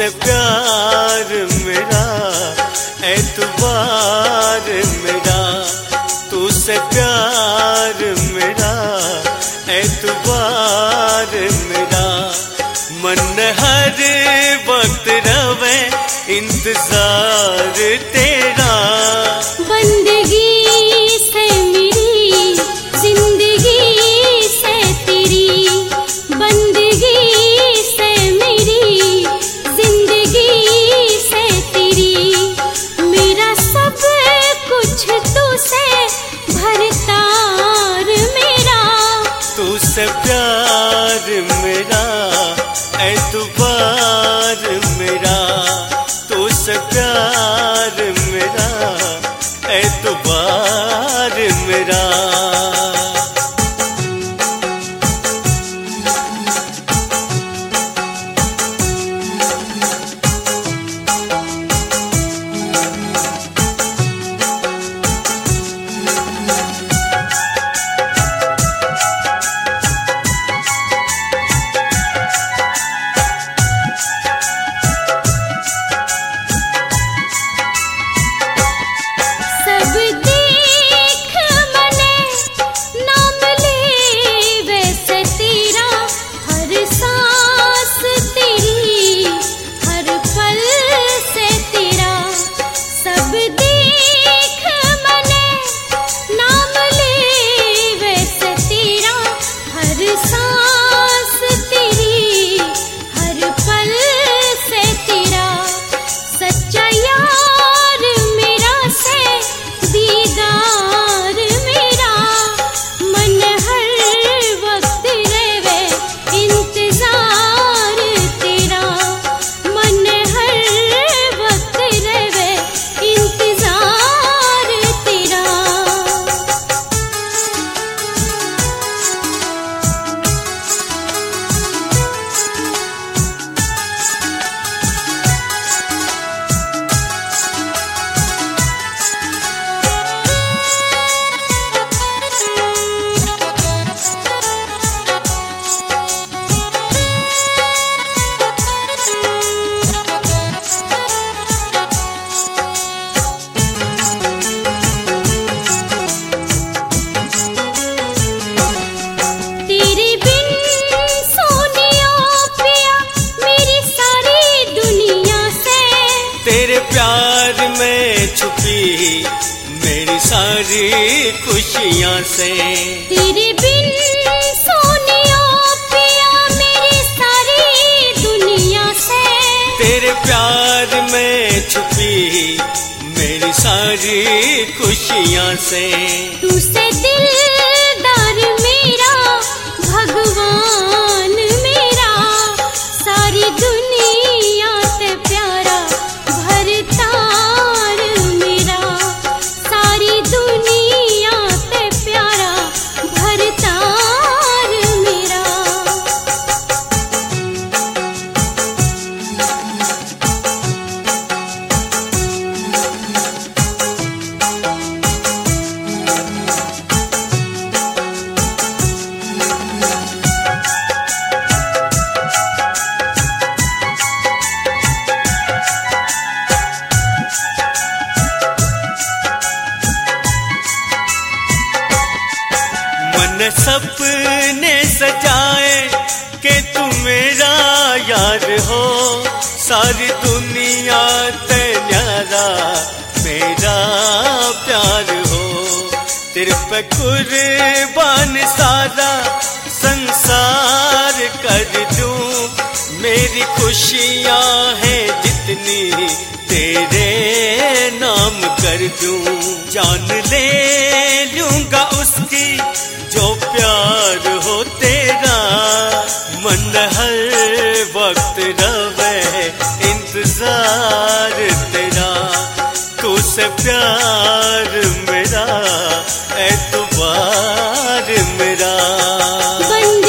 प्यार मेरा, एतबार मेरा, तुझसे प्यार मेरा, एतबार मेरा। मन हर वक्त रवे इंतजार तेरा। बंदगी से मेरी जिंदगी से तेरी, बंदगी से मेरी जिंदगी से तेरी। मेरा सब कुछ तुझसे भरतार मेरा। तुझसे प्यार मेरा, एतबार मेरा, तुझसे प्यार मेरा, एतबार मेरा। तेरे प्यार में छुपी मेरी सारी खुशियाँ से। तेरे बिन सोनिया पिया मेरी सारी दुनिया से। तेरे प्यार में छुपी मेरी सारी खुशियाँ से। तुझसे दिलदार मेरा भगवान मेरा, सारी दुनिया से प्यारा भरतार मेरा, सारी दुनिया से प्यारा भरतार मेरा। सपने सजाए कि तू मेरा यार हो, सारी दुनिया ते न्यारा मेरा प्यार हो। तेरे पे कुर्बान सारा संसार कर दूं, मेरी खुशियाँ हैं जितनी तेरे नाम कर दूं। जान ले लूंगा उसकी जो प्यार हो तेरा, मन हर वक्त रवे इंतजार तेरा। तुझसे प्यार मेरा, एतबार मेरा।